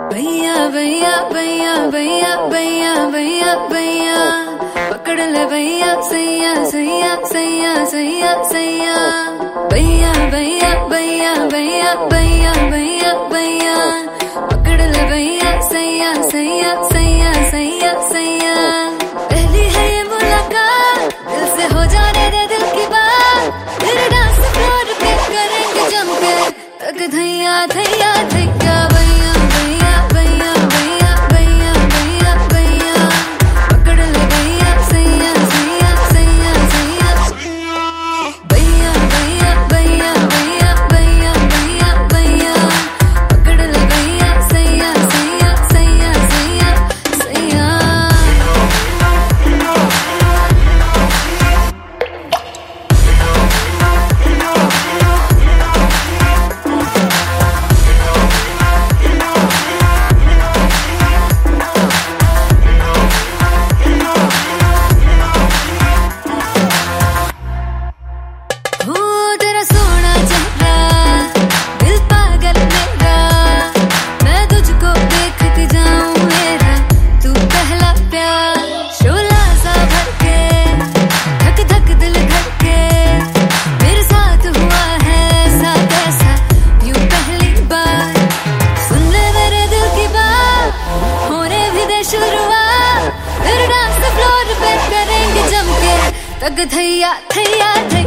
भैया भैया भैया भैया भैया भैया भैया पकड़ ले भैया सैया सैया सैया सैया सैया भैया भैया भैया भैया भैया भैया भैया पकड़ ले भैया सैया सैया सैया सैया सैया। पहली है ये मुलाकात, दिल से हो जाने दे दिल की बात, तेरे डांस फ्लोर पे करेंगे जम के तक धैया धैया धैया। भैया भैया भैया भैया भैया भैया भैया पकड़ ले भैया सैया सैया सैया सैया भैया भैया भैया भैया भैया भैया भैया पकड़ ले भैया सैया सैया सैया सैया सैया। तेरा सोना चेहरा दिल पागल मेरा, मैं तुझको देखती जाऊं मेरा तू पहला प्यार। शोला सा भर के धक धक दिल धड़के मेरे साथ हुआ है साथ ऐसा यूं पहली बार। सुन ले मेरे दिल की बात, होने भी दे शुरुआत, तेरे डांस फ्लोर पे करेंगे जम के तक धैया धैया धैया।